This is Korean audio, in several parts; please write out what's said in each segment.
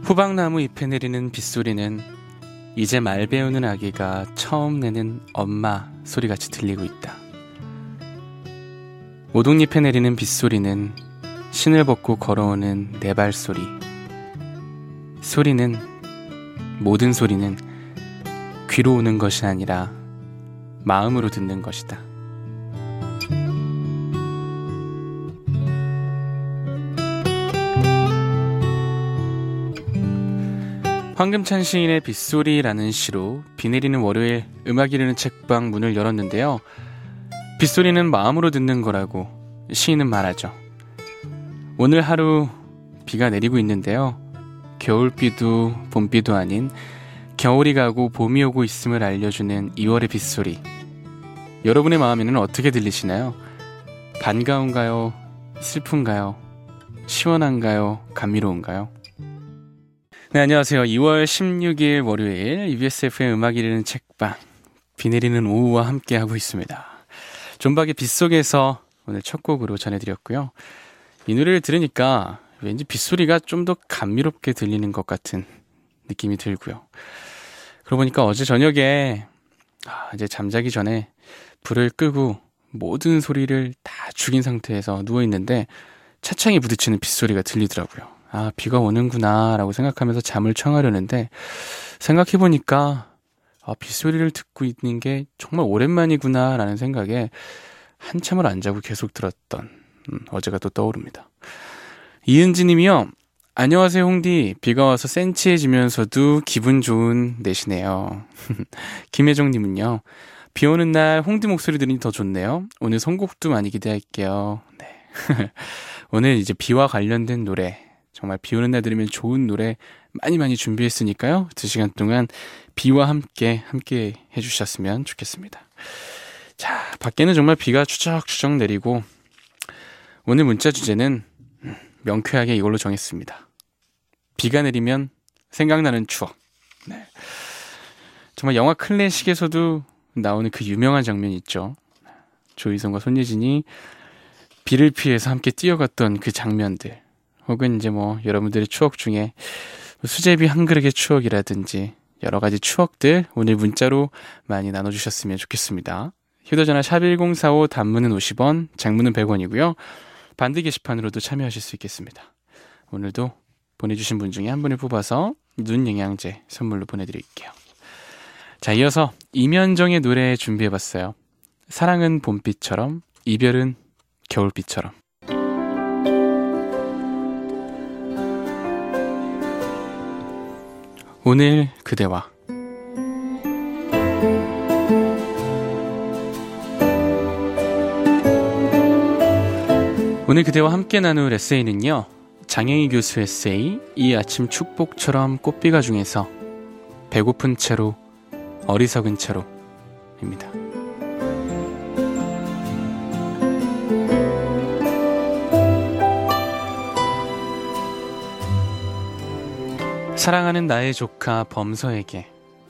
호박나무 잎에 내리는 빗소리는 이제 말 배우는 아기가 처음 내는 엄마 소리같이 들리고 있다. 오동잎에 내리는 빗소리는 신을 벗고 걸어오는 내 발소리. 모든 소리는 귀로 오는 것이 아니라 마음으로 듣는 것이다. 황금찬 시인의 빗소리라는 시로 비 내리는 월요일 음악 이르는 책방 문을 열었는데요. 빗소리는 마음으로 듣는 거라고 시인은 말하죠. 오늘 하루 비가 내리고 있는데요. 겨울비도 봄비도 아닌 겨울이 가고 봄이 오고 있음을 알려주는 2월의 빗소리. 여러분의 마음에는 어떻게 들리시나요? 반가운가요? 슬픈가요? 시원한가요? 감미로운가요? 네, 안녕하세요. 2월 16일 월요일 EBS FM 음악 이르는 책방 비 내리는 오후와 함께하고 있습니다. 존박의 빗속에서 오늘 첫 곡으로 전해드렸고요. 이 노래를 들으니까 왠지 빗소리가 좀 더 감미롭게 들리는 것 같은 느낌이 들고요. 그러고 보니까 어제 저녁에 이제 잠자기 전에 불을 끄고 모든 소리를 다 죽인 상태에서 누워있는데 차창에 부딪히는 빗소리가 들리더라고요. 비가 오는구나 라고 생각하면서 잠을 청하려는데 생각해보니까 빗소리를 듣고 있는 게 정말 오랜만이구나 라는 생각에 한참을 안 자고 계속 들었던 어제가 또 떠오릅니다. 이은지 님이요. 안녕하세요 홍디. 비가 와서 센치해지면서도 기분 좋은 내시네요. 김혜정 님은요. 비 오는 날 홍디 목소리 들으니 더 좋네요. 오늘 선곡도 많이 기대할게요. 네. 오늘 이제 비와 관련된 노래, 정말 비 오는 날 들으면 좋은 노래 많이 준비했으니까요. 2시간 동안 비와 함께 해주셨으면 좋겠습니다. 자, 밖에는 정말 비가 추적추적 내리고 오늘 문자 주제는 명쾌하게 이걸로 정했습니다. 비가 내리면 생각나는 추억. 네. 정말 영화 클래식에서도 나오는 그 유명한 장면이 있죠. 조이성과 손예진이 비를 피해서 함께 뛰어갔던 그 장면들. 혹은 이제 여러분들의 추억 중에 수제비 한 그릇의 추억이라든지 여러 가지 추억들 오늘 문자로 많이 나눠주셨으면 좋겠습니다. 휴대전화 샵1045 단문은 50원, 장문은 100원이고요. 반드 게시판으로도 참여하실 수 있겠습니다. 오늘도 보내주신 분 중에 한 분을 뽑아서 눈 영양제 선물로 보내드릴게요. 자, 이어서 임현정의 노래 준비해봤어요. 사랑은 봄비처럼, 이별은 겨울비처럼. 오늘 그대와. 오늘 그대와 함께 나눌 에세이는요, 장영희 교수 에세이 이 아침 축복처럼 꽃비가 중에서 배고픈 채로 어리석은 채로 입니다. 사랑하는 나의 조카 범서에게.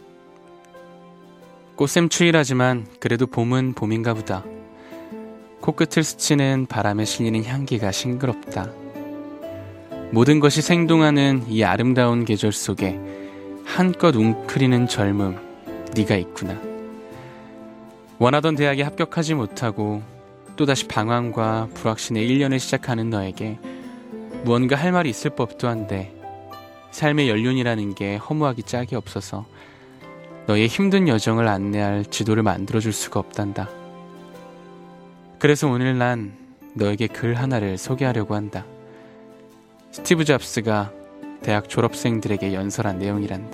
꽃샘추위라지만 그래도 봄은 봄인가 보다. 코끝을 스치는 바람에 실리는 향기가 싱그럽다. 모든 것이 생동하는 이 아름다운 계절 속에 한껏 웅크리는 젊음, 네가 있구나. 원하던 대학에 합격하지 못하고 또다시 방황과 불확신의 1년을 시작하는 너에게 무언가 할 말이 있을 법도 한데 삶의 연륜이라는 게 허무하기 짝이 없어서 너의 힘든 여정을 안내할 지도를 만들어줄 수가 없단다. 그래서 오늘 난 너에게 글 하나를 소개하려고 한다. 스티브 잡스가 대학 졸업생들에게 연설한 내용이란다.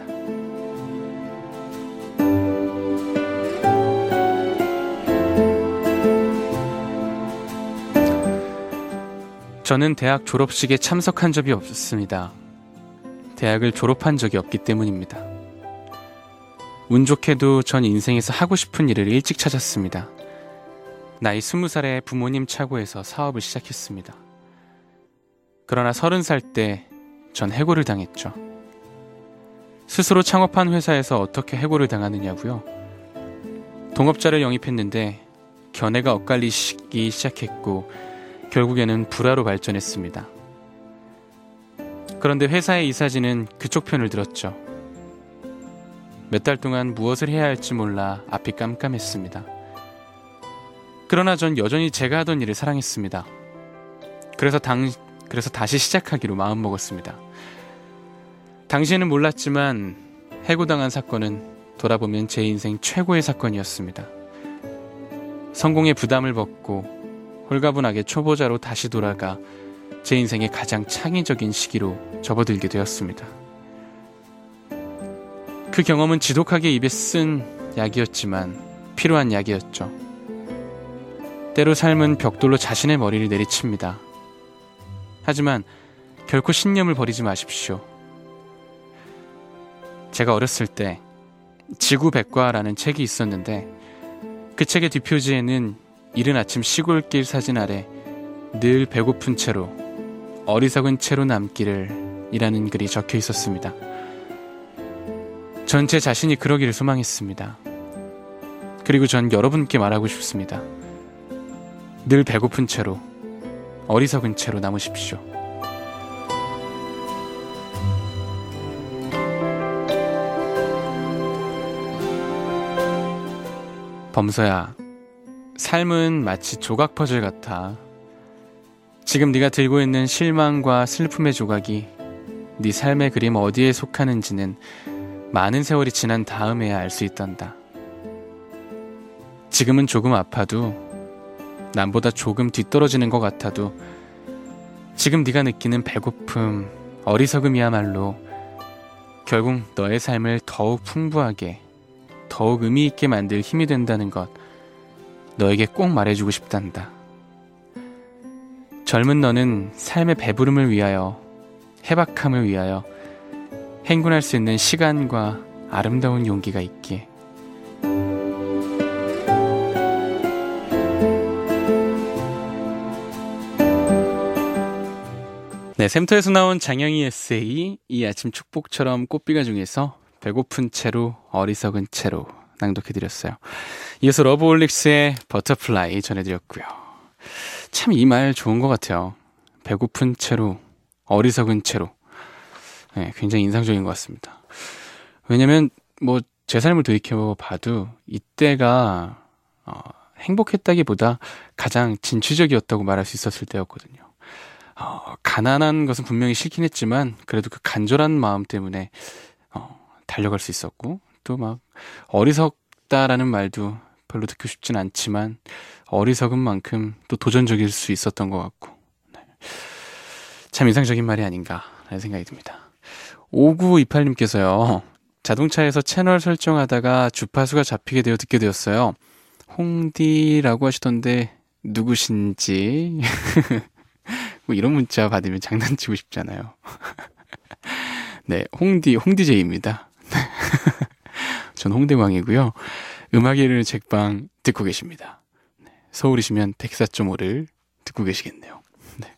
저는 대학 졸업식에 참석한 적이 없습니다. 대학을 졸업한 적이 없기 때문입니다. 운 좋게도 전 인생에서 하고 싶은 일을 일찍 찾았습니다. 나이 20살에 부모님 차고에서 사업을 시작했습니다. 그러나 30살 때 전 해고를 당했죠. 스스로 창업한 회사에서 어떻게 해고를 당하느냐고요? 동업자를 영입했는데 견해가 엇갈리기 시작했고 결국에는 불화로 발전했습니다. 그런데 회사의 이사진은 그쪽 편을 들었죠. 몇 달 동안 무엇을 해야 할지 몰라 앞이 깜깜했습니다. 그러나 전 여전히 제가 하던 일을 사랑했습니다. 그래서 다시 시작하기로 마음먹었습니다. 당시에는 몰랐지만 해고당한 사건은 돌아보면 제 인생 최고의 사건이었습니다. 성공의 부담을 벗고 홀가분하게 초보자로 다시 돌아가 제 인생의 가장 창의적인 시기로 접어들게 되었습니다. 그 경험은 지독하게 입에 쓴 약이었지만 필요한 약이었죠. 때로 삶은 벽돌로 자신의 머리를 내리칩니다. 하지만 결코 신념을 버리지 마십시오. 제가 어렸을 때 지구백과라는 책이 있었는데 그 책의 뒷표지에는 이른 아침 시골길 사진 아래 늘 배고픈 채로 어리석은 채로 남기를 이라는 글이 적혀 있었습니다. 전 제 자신이 그러기를 소망했습니다. 그리고 전 여러분께 말하고 싶습니다. 늘 배고픈 채로 어리석은 채로 남으십시오. 범서야, 삶은 마치 조각 퍼즐 같아. 지금 네가 들고 있는 실망과 슬픔의 조각이 네 삶의 그림 어디에 속하는지는 많은 세월이 지난 다음에야 알 수 있단다. 지금은 조금 아파도 남보다 조금 뒤떨어지는 것 같아도 지금 네가 느끼는 배고픔, 어리석음이야말로 결국 너의 삶을 더욱 풍부하게, 더욱 의미 있게 만들 힘이 된다는 것 너에게 꼭 말해주고 싶단다. 젊은 너는 삶의 배부름을 위하여, 해박함을 위하여 행군할 수 있는 시간과 아름다운 용기가 있기에. 네, 샘터에서 나온 장영희 에세이 이 아침 축복처럼 꽃비가 중에서 배고픈 채로 어리석은 채로 낭독해드렸어요. 이어서 러브홀릭스의 버터플라이 전해드렸고요. 참 이 말 좋은 것 같아요. 배고픈 채로 어리석은 채로. 네, 굉장히 인상적인 것 같습니다. 왜냐면 뭐 제 삶을 돌이켜봐도 이때가 행복했다기보다 가장 진취적이었다고 말할 수 있었을 때였거든요. 가난한 것은 분명히 싫긴 했지만 그래도 그 간절한 마음 때문에 달려갈 수 있었고, 또 막 어리석다라는 말도 별로 듣고 싶진 않지만 어리석은 만큼 또 도전적일 수 있었던 것 같고, 네. 참 인상적인 말이 아닌가 라는 생각이 듭니다. 5928님께서요. 자동차에서 채널 설정하다가 주파수가 잡히게 되어 듣게 되었어요. 홍디라고 하시던데 누구신지. 뭐 이런 문자 받으면 장난치고 싶잖아요. 네, 홍디제이입니다. 전 홍대광이고요. 음악의 이르는 책방 듣고 계십니다. 네, 서울이시면 104.5를 듣고 계시겠네요. 네.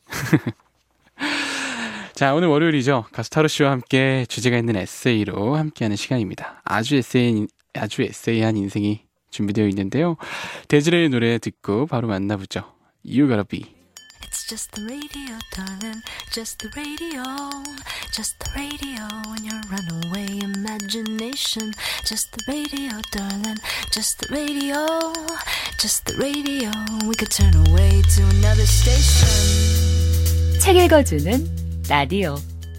자, 오늘 월요일이죠. 가수 타로 씨와 함께 주제가 있는 에세이로 함께하는 시간입니다. 아주 에세이한 인생이 준비되어 있는데요. 데즈레의 노래 듣고 바로 만나보죠. You Gotta Be. It's just the radio, darling, just the radio, just the radio and your runaway imagination. Just the radio, darling, just the radio, just the radio. We could turn away to another station. 책 읽어주는 라디오.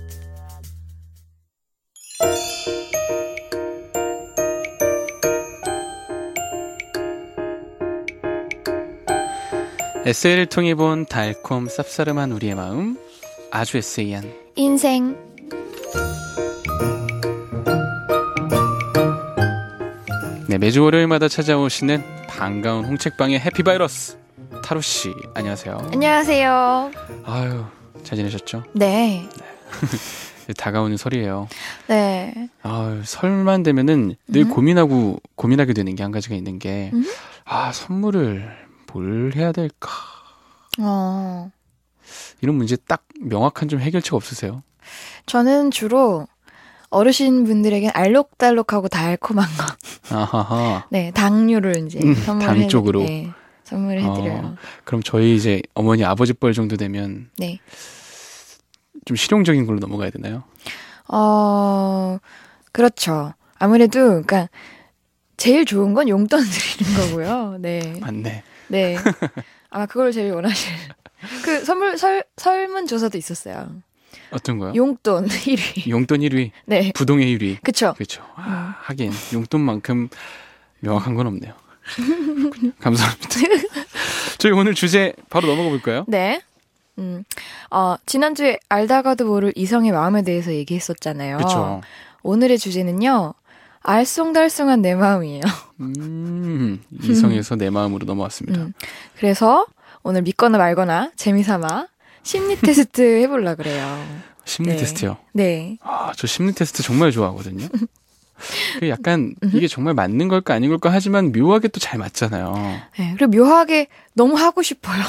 에세이를 통해 본 달콤 쌉싸름한 우리의 마음, 아주 에세이한 인생. 네, 매주 월요일마다 찾아오시는 반가운 홍책방의 해피바이러스 타로씨, 안녕하세요. 안녕하세요. 아유, 잘 지내셨죠? 네. 다가오는 설이에요. 네. 아유, 설만 되면은 늘 고민하게 되는 게 한 가지가 있는 게, 선물을 뭘 해야 될까? 이런 문제 딱 명확한 좀 해결책 없으세요? 저는 주로 어르신분들에겐 알록달록하고 달콤한 거. 아하하. 네, 당류를 이제 당 쪽으로. 네, 선물을 해드려요. 그럼 저희 이제 어머니 아버지 뻘 정도 되면 네. 좀 실용적인 걸로 넘어가야 되나요? 그렇죠. 아무래도, 그러니까, 제일 좋은 건 용돈 드리는 거고요. 네. 맞네. 네. 아마 그걸 제일 원하실. 그 설문조사도 있었어요. 어떤 거요? 용돈 1위. 용돈 1위. 네. 부동의 1위. 그쵸. 그렇죠. 하긴 용돈만큼 명확한 건 없네요. 감사합니다. 저희 오늘 주제 바로 넘어가 볼까요? 네. 지난주에 알다가도 모를 이성의 마음에 대해서 얘기했었잖아요. 그렇죠. 오늘의 주제는요. 알쏭달쏭한 내 마음이에요. 이성에서 내 마음으로 넘어왔습니다. 그래서 오늘 믿거나 말거나 재미삼아 심리 테스트 해보려고 그래요. 심리 테스트요? 네. 저 심리 테스트 정말 좋아하거든요. 약간 이게 정말 맞는 걸까 아닌 걸까 하지만 묘하게 또 잘 맞잖아요. 네. 그리고 묘하게 너무 하고 싶어요.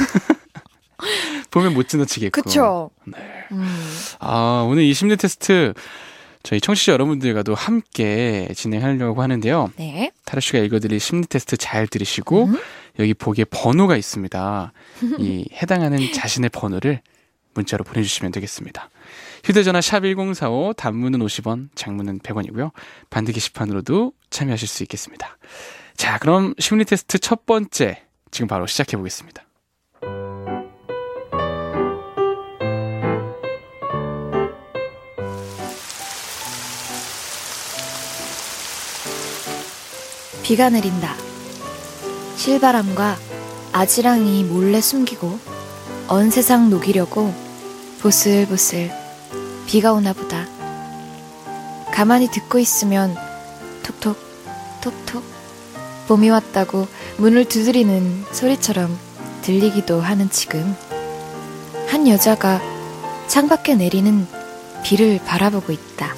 보면 못 지나치겠고. 그쵸. 네. 오늘 이 심리 테스트 저희 청취자 여러분들과도 함께 진행하려고 하는데요. 네. 타로 씨가 읽어드릴 심리 테스트 잘 들으시고 여기 보기에 번호가 있습니다. 이 해당하는 자신의 번호를 문자로 보내주시면 되겠습니다. 휴대전화 샵 1045 단문은 50원, 장문은 100원이고요. 반드 게시판으로도 참여하실 수 있겠습니다. 자, 그럼 심리 테스트 첫 번째 지금 바로 시작해 보겠습니다. 비가 내린다. 실바람과 아지랑이 몰래 숨기고 언 세상 녹이려고 보슬보슬 비가 오나 보다. 가만히 듣고 있으면 톡톡 톡톡 봄이 왔다고 문을 두드리는 소리처럼 들리기도 하는 지금 한 여자가 창밖에 내리는 비를 바라보고 있다.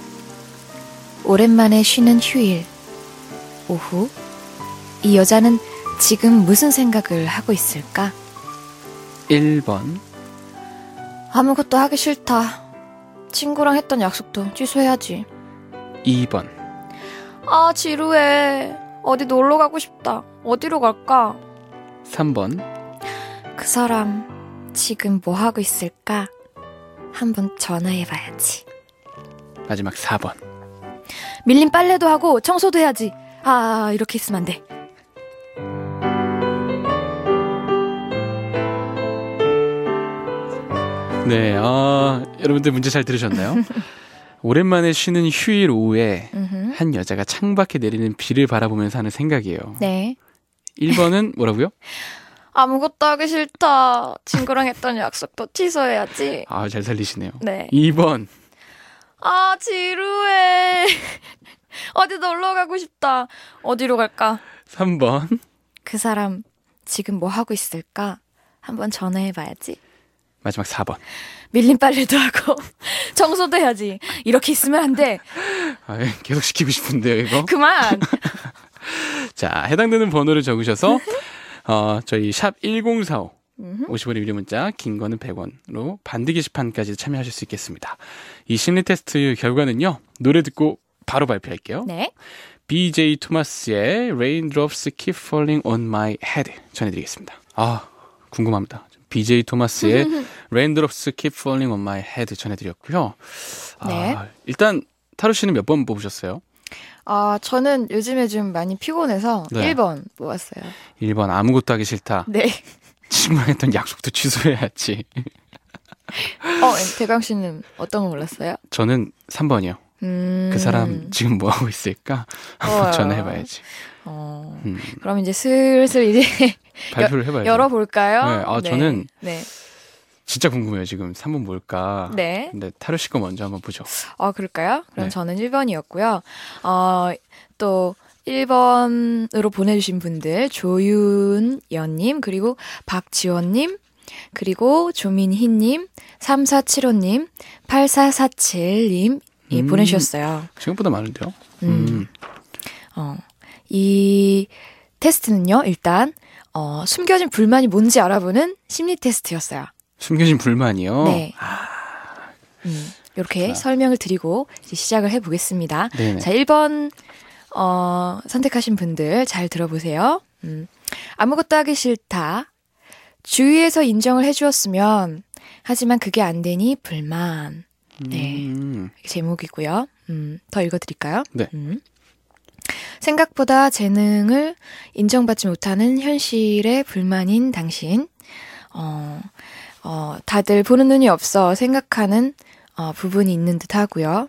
오랜만에 쉬는 휴일 오후 이 여자는 지금 무슨 생각을 하고 있을까? 1번 아무것도 하기 싫다. 친구랑 했던 약속도 취소해야지. 2번 아 지루해. 어디 놀러 가고 싶다. 어디로 갈까? 3번 그 사람 지금 뭐 하고 있을까? 한번 전화해봐야지. 마지막 4번 밀린 빨래도 하고 청소도 해야지. 이렇게 있으면 안 돼. 네, 여러분들 문제 잘 들으셨나요? 오랜만에 쉬는 휴일 오후에 한 여자가 창밖에 내리는 비를 바라보면서 하는 생각이에요. 네. 1번은 뭐라고요? 아무것도 하기 싫다. 친구랑 했던 약속도 취소해야지. 잘 살리시네요. 네. 2번 지루해. 어디 놀러 가고 싶다. 어디로 갈까? 3번 그 사람 지금 뭐 하고 있을까? 한번 전화해봐야지. 마지막 4번 밀린 빨래도 하고 청소도 해야지. 이렇게 있으면 안 돼. 계속 시키고 싶은데요 이거. 그만. 자, 해당되는 번호를 적으셔서 저희 샵 1045 50원의 유료 문자, 긴 거는 100원으로 반드 게시판까지 참여하실 수 있겠습니다. 이 심리 테스트 결과는요, 노래 듣고 바로 발표할게요. 네. BJ 토마스의 Raindrops Keep Falling on My Head 전해드리겠습니다. 궁금합니다. BJ 토마스의 Raindrops Keep Falling on My Head 전해드렸고요. 네. 일단 타로 씨는 몇 번 뽑으셨어요? 저는 요즘에 좀 많이 피곤해서 네. 1번 뽑았어요. 1번 아무것도 하기 싫다. 네. 친구랑 했던 약속도 취소해야지. 대강 씨는 어떤 거 몰랐어요? 저는 3번이요. 그 사람 지금 뭐 하고 있을까? 한번 전화해봐야지. 그럼 이제 슬슬 이제 발표를 해봐야죠. 열어볼까요? 네. 저는 네. 진짜 궁금해요. 지금 3번 뭘까? 네. 근데 타로 씨 거 먼저 한번 보죠. 그럴까요? 그럼 네. 저는 1번이었고요. 또 1번으로 보내주신 분들 조윤연님 그리고 박지원님 그리고 조민희님 3475님 8447님 보내주셨어요. 생각보다 많은데요? 이 테스트는요. 일단 숨겨진 불만이 뭔지 알아보는 심리 테스트였어요. 숨겨진 불만이요? 네. 이렇게 그렇구나. 설명을 드리고 이제 시작을 해보겠습니다. 네네. 자, 1번 선택하신 분들 잘 들어보세요. 아무것도 하기 싫다. 주위에서 인정을 해주었으면 하지만 그게 안 되니 불만. 네. 제목이고요. 더 읽어드릴까요? 네. 생각보다 재능을 인정받지 못하는 현실에 불만인 당신. 다들 보는 눈이 없어 생각하는 부분이 있는 듯 하고요.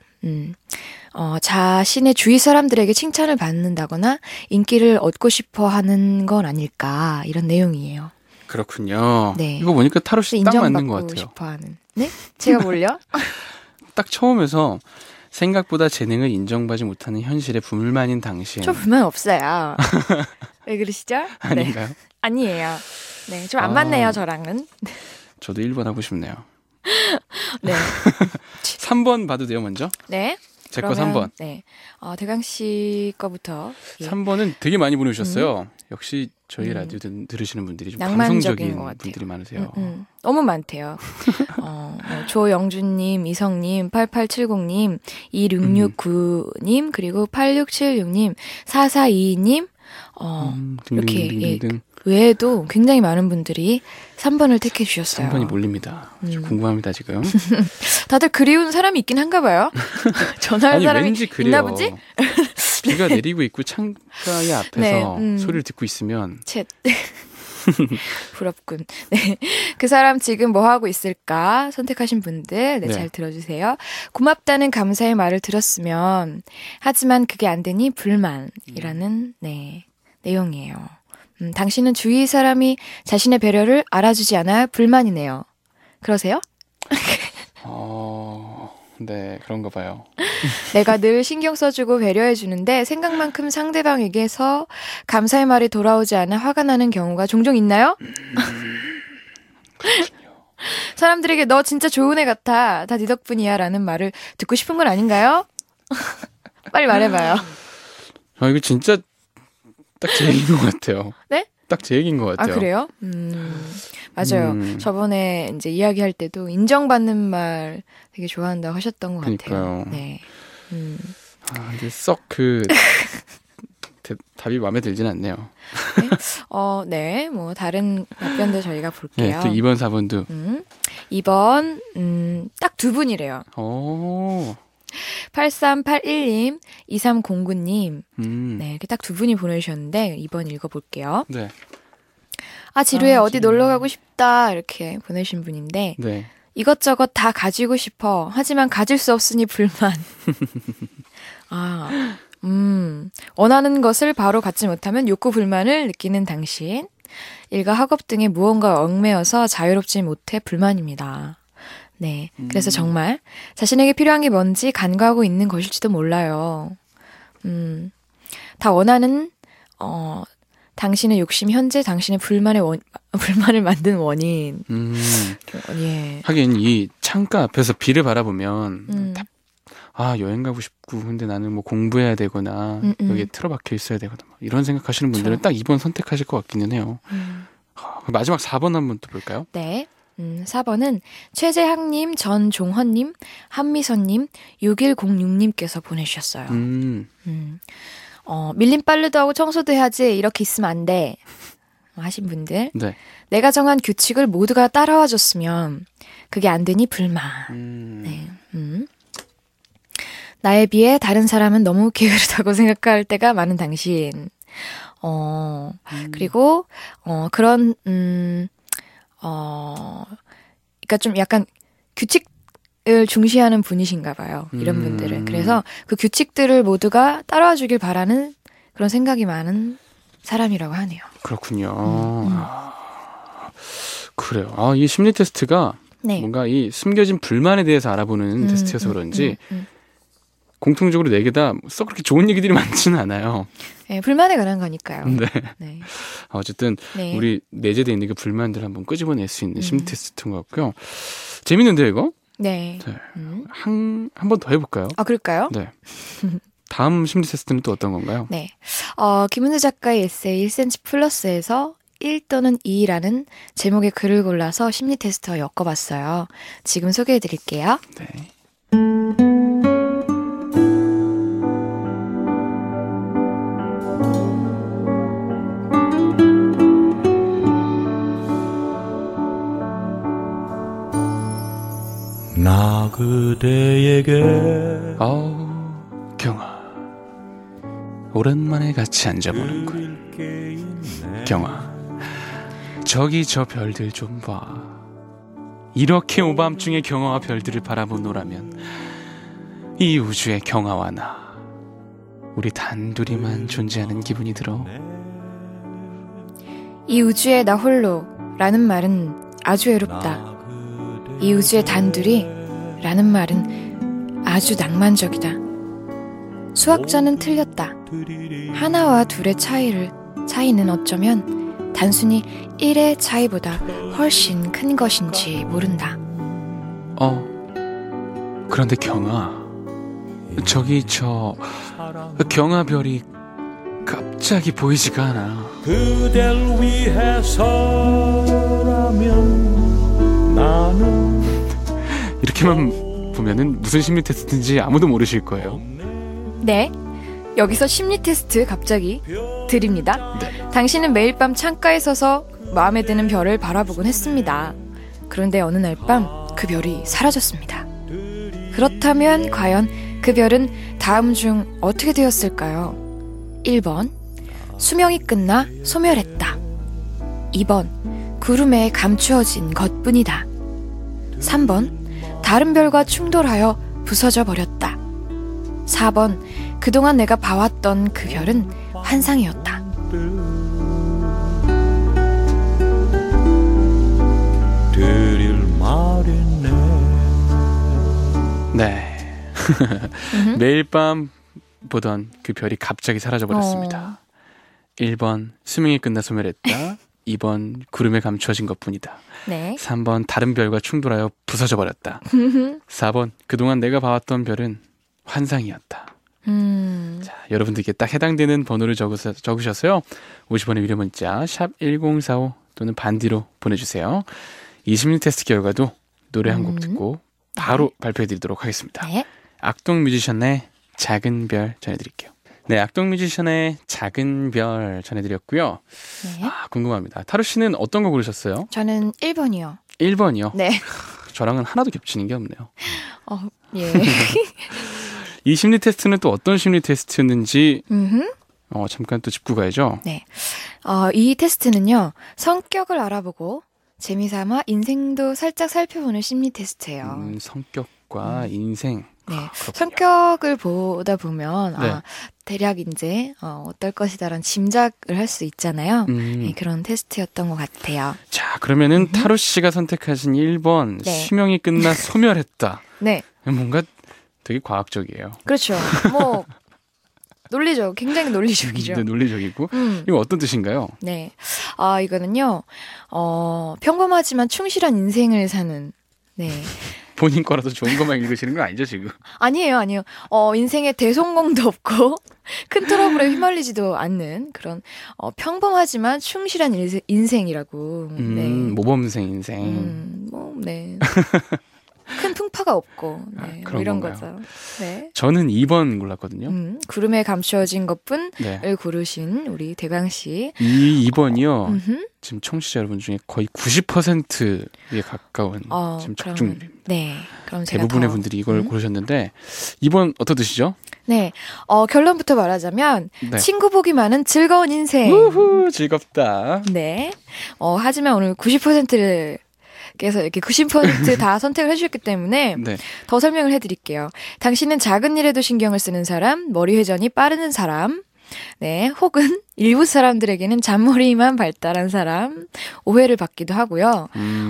자신의 주위 사람들에게 칭찬을 받는다거나 인기를 얻고 싶어 하는 건 아닐까, 이런 내용이에요. 그렇군요. 네. 이거 보니까 타로시 딱 맞는 것 같아요. 싶어 하는. 네? 제가 뭘요? 딱 처음에서 생각보다 재능을 인정받지 못하는 현실에 불만인 당신. 저 불만 없어요. 왜 그러시죠? 아닌가요? 네. 아니에요. 네, 좀 안 맞네요, 저랑은. 저도 1번 하고 싶네요. 네. 3번 봐도 돼요, 먼저? 네. 제 거 3번. 네. 대강 씨 거부터. 예. 3번은 되게 많이 보내주셨어요. 역시 저희 라디오 들으시는 분들이 좀 낭만적인 감성적인 것 같아요. 분들이 많으세요. 너무 많대요. 조영준님, 이성님, 8870님, 2669님, 그리고 8676님, 4422님, 이렇게 등등등등등. 외에도 굉장히 많은 분들이 3번을 택해 주셨어요. 3번이 몰립니다. 좀 궁금합니다, 지금. 다들 그리운 사람이 있긴 한가 봐요. 전화할 아니, 사람이 왠지 그래요. 있나 보지? 비가 내리고 있고 창가의 앞에서 네, 소리를 듣고 있으면 챗. 부럽군. 네. 그 사람 지금 뭐 하고 있을까 선택하신 분들, 네, 네. 잘 들어주세요. 고맙다는 감사의 말을 들었으면, 하지만 그게 안 되니 불만이라는 네, 내용이에요. 당신은 주위 사람이 자신의 배려를 알아주지 않아 불만이네요. 그러세요? 네, 그런가 봐요. 내가 늘 신경 써주고 배려해주는데 생각만큼 상대방에게서 감사의 말이 돌아오지 않아 화가 나는 경우가 종종 있나요? 사람들에게 너 진짜 좋은 애 같아, 다 네 덕분이야 라는 말을 듣고 싶은 건 아닌가요? 빨리 말해봐요. 이거 진짜 딱 제 얘기인 것 같아요. 네? 딱 제 얘기인 것 같아요. 그래요? 맞아요. 저번에 이제 이야기할 때도 인정받는 말 되게 좋아한다고 하셨던 것 그러니까요. 같아요. 네. 근데 썩 답이 마음에 들진 않네요. 네? 네. 뭐 다른 답변도 저희가 볼게요. 네, 또 2번, 4번도. 2번, 딱 두 분이래요. 8381님, 2309님. 네, 이렇게 딱 두 분이 보내주셨는데 2번 읽어볼게요. 네. 지루해, 어디 놀러 가고 싶다, 이렇게 보내신 분인데, 네. 이것저것 다 가지고 싶어. 하지만 가질 수 없으니 불만. 원하는 것을 바로 갖지 못하면 욕구 불만을 느끼는 당신. 일과 학업 등의 무언가 얽매여서 자유롭지 못해 불만입니다. 네. 그래서 정말 자신에게 필요한 게 뭔지 간과하고 있는 것일지도 몰라요. 다 원하는, 당신의 욕심, 현재 당신의 불만을 만든 원인. 예. 하긴 이 창가 앞에서 비를 바라보면 여행 가고 싶고 근데 나는 뭐 공부해야 되거나 여기에 틀어박혀 있어야 되거나 이런 생각하시는 분들은 딱 2번 선택하실 것 같기는 해요. 마지막 4번 한번 또 볼까요? 네. 4번은 최재학님, 전종헌님, 한미선님, 6106님께서 보내주셨어요. 밀린 빨래도 하고 청소도 해야지, 이렇게 있으면 안 돼 하신 분들. 네. 내가 정한 규칙을 모두가 따라와 줬으면 그게 안 되니 불만. 네. 나에 비해 다른 사람은 너무 게으르다고 생각할 때가 많은 당신. 그리고 그런 그러니까 좀 약간 규칙을 중시하는 분이신가 봐요. 이런 분들은. 그래서 그 규칙들을 모두가 따라와 주길 바라는 그런 생각이 많은 사람이라고 하네요. 그렇군요. 그래요. 이 심리 테스트가 네. 뭔가 이 숨겨진 불만에 대해서 알아보는 테스트여서 그런지 공통적으로 4개 다 썩 그렇게 좋은 얘기들이 많지는 않아요. 네, 불만에 관한 거니까요. 네. 네. 어쨌든 네. 우리 내재되어 있는 그 불만들을 한번 끄집어낼 수 있는 심리 테스트인 것 같고요. 재밌는데요, 이거? 네. 네. 한 번 더 해볼까요? 그럴까요? 네. 다음 심리 테스트는 또 어떤 건가요? 네. 김은주 작가의 에세이 1cm 플러스에서 1 또는 2라는 제목의 글을 골라서 심리 테스트와 엮어봤어요. 지금 소개해드릴게요. 네. 그대에게 경아, 오랜만에 같이 앉아보는군. 경아, 저기 저 별들 좀 봐. 이렇게 오밤중에 경아와 별들을 바라보노라면 이 우주의 경아와 나, 우리 단둘이만 존재하는 기분이 들어. 이 우주에 나 홀로 라는 말은 아주 외롭다. 이 우주의 단둘이 라는 말은 아주 낭만적이다. 수학자는 틀렸다. 하나와 둘의 차이는 어쩌면 단순히 1의 차이보다 훨씬 큰 것인지 모른다. 그런데 경아, 저기 저 경아별이 갑자기 보이지가 않아. 그댈 위해서라면 나는 이렇게만 보면은 무슨 심리 테스트인지 아무도 모르실 거예요. 네, 여기서 심리 테스트 갑자기 드립니다. 네. 당신은 매일 밤 창가에 서서 마음에 드는 별을 바라보곤 했습니다. 그런데 어느 날 밤 그 별이 사라졌습니다. 그렇다면 과연 그 별은 다음 중 어떻게 되었을까요? 1번, 수명이 끝나 소멸했다. 2번, 구름에 감추어진 것뿐이다. 3번, 다른 별과 충돌하여 부서져 버렸다. 4번, 그동안 내가 봐왔던 그 별은 환상이었다. 드릴 말이네. 네. 매일 밤 보던 그 별이 갑자기 사라져버렸습니다. 1번, 수명이 끝나 소멸했다. 2번, 구름에 감추어진 것뿐이다. 네. 3번, 다른 별과 충돌하여 부서져 버렸다. 4번, 그동안 내가 봐왔던 별은 환상이었다. 자, 여러분들께 딱 해당되는 번호를 적으셔서요. 50원의 유료 문자 샵 1045 또는 반디로 보내주세요. 이 심리 테스트 결과도 노래 한 곡 듣고 바로 발표해드리도록 하겠습니다. 네. 악동 뮤지션의 작은 별 전해드릴게요. 네, 악동 뮤지션의 작은 별 전해드렸고요. 네. 궁금합니다. 타로 씨는 어떤 거 고르셨어요? 저는 1번이요. 1번이요? 네. 저랑은 하나도 겹치는 게 없네요. 예. 이 심리 테스트는 또 어떤 심리 테스트였는지 잠깐 또 짚고 가야죠. 네. 이 테스트는요, 성격을 알아보고 재미삼아 인생도 살짝 살펴보는 심리 테스트예요. 성격과 인생. 네. 그렇군요. 성격을 보다 보면 네. 대략 이제 어떨 것이다라는 짐작을 할 수 있잖아요. 네, 그런 테스트였던 것 같아요. 자, 그러면은 타로 씨가 선택하신 1번 네. 수명이 끝나 소멸했다. 네. 뭔가 되게 과학적이에요. 그렇죠. 뭐 논리적, 굉장히 논리적이죠. 네, 논리적이고. 이거 어떤 뜻인가요? 네. 이거는요, 평범하지만 충실한 인생을 사는, 네. 본인 거라도 좋은 것만 읽으시는 건 아니죠, 지금? 아니에요. 인생에 대성공도 없고, 큰 트러블에 휘말리지도 않는 그런, 평범하지만 충실한 인생이라고. 네. 모범생 인생. 네. 큰 풍파가 없고, 네. 그런 이런 건가요? 거죠. 네. 저는 2번 골랐거든요. 구름에 감추어진 것뿐을 네. 고르신 우리 대강 씨. 이 2번이요. 지금 청취자 여러분 중에 거의 90%에 가까운 지금 적중률입니다. 네. 그럼 제가 대부분의 분들이 이걸 고르셨는데 2번 어떤 뜻이죠? 네. 결론부터 말하자면 네. 친구 복이 많은 즐거운 인생. 우후, 즐겁다. 네. 하지만 오늘 90%를 께서 이렇게 90% 다 선택을 해주셨기 때문에 네. 더 설명을 해드릴게요. 당신은 작은 일에도 신경을 쓰는 사람, 머리 회전이 빠르는 사람, 네, 혹은 일부 사람들에게는 잔머리만 발달한 사람, 오해를 받기도 하고요.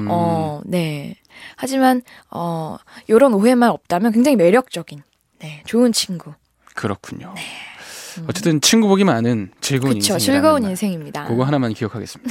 네. 하지만 이런 오해만 없다면 굉장히 매력적인, 네, 좋은 친구. 그렇군요. 네. 어쨌든 친구 복이 많은 즐거운 인생. 그렇죠. 즐거운 인생입니다. 그거 하나만 기억하겠습니다.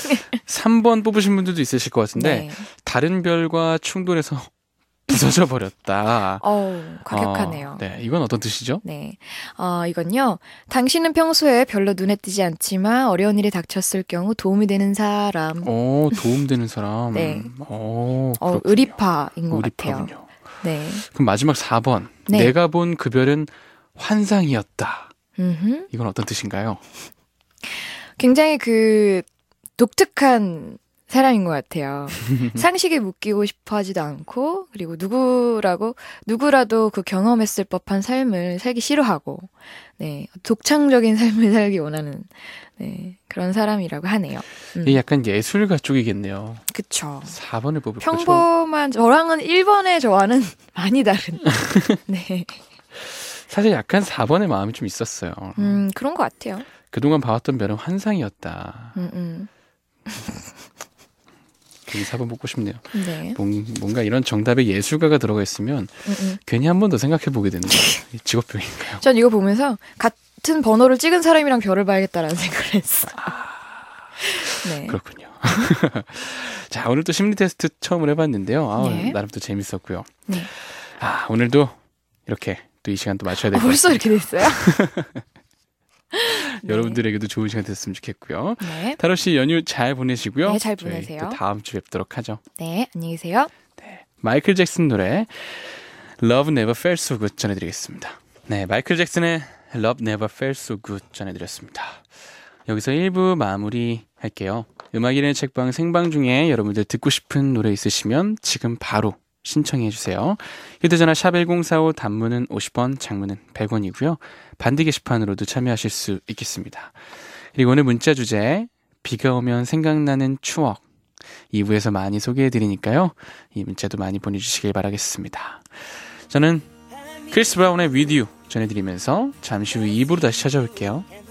3번 뽑으신 분들도 있으실 것 같은데 네. 다른 별과 충돌해서 부서져 버렸다. 과격하네요. 네, 이건 어떤 뜻이죠? 네. 이건요. 당신은 평소에 별로 눈에 띄지 않지만 어려운 일이 닥쳤을 경우 도움이 되는 사람. 도움되는 사람. 네. 그렇군요. 의리파인 것 같아요. 의리파군요. 네. 그럼 마지막 4번. 네. 내가 본 그 별은 환상이었다. 음흠. 이건 어떤 뜻인가요? 굉장히 독특한 사람인 것 같아요. 상식에 묶이고 싶어 하지도 않고, 그리고 누구라도 그 경험했을 법한 삶을 살기 싫어하고, 네, 독창적인 삶을 살기 원하는, 네, 그런 사람이라고 하네요. 이게 약간 예술가 쪽이겠네요. 그쵸. 4번을 뽑을 거죠. 평범한, 저랑은 1번의 저와는 많이 다른. 네. 사실 약간 4번의 마음이 좀 있었어요. 그런 것 같아요. 그동안 봐왔던 별은 환상이었다. 괜히 4번 뽑고 싶네요. 네. 뭔가 이런 정답에 예술가가 들어가 있으면 괜히 한 번 더 생각해 보게 되는 직업병인가요? 전 이거 보면서 같은 번호를 찍은 사람이랑 별을 봐야겠다라는 생각을 했어요. 네. 그렇군요. 자, 오늘 또 심리 테스트 처음으로 해봤는데요. 네. 나름 또 재밌었고요. 네. 오늘도 이렇게 또 이 시간 또 맞춰야 될 것 같아요. 벌써 이렇게 됐어요? 여러분들에게도 좋은 시간 됐으면 좋겠고요. 네. 타로 씨 연휴 잘 보내시고요. 네, 잘 저희 보내세요. 또 다음 주에 뵙도록 하죠. 네, 안녕히 계세요. 마이클 잭슨 노래 Love Never Felt So Good 전해드리겠습니다. 네, 마이클 잭슨의 Love Never Felt So Good 전해드렸습니다. 여기서 1부 마무리 할게요. 음악이라는 책방 생방 중에 여러분들 듣고 싶은 노래 있으시면 지금 바로 신청해 주세요. 휴대전화 샵 1045 단문은 50원, 장문은 100원이고요. 반디 게시판으로도 참여하실 수 있겠습니다. 그리고 오늘 문자 주제 비가 오면 생각나는 추억 2부에서 많이 소개해 드리니까요. 이 문자도 많이 보내주시길 바라겠습니다. 저는 크리스 브라운의 With You 전해드리면서 잠시 후 2부로 다시 찾아올게요.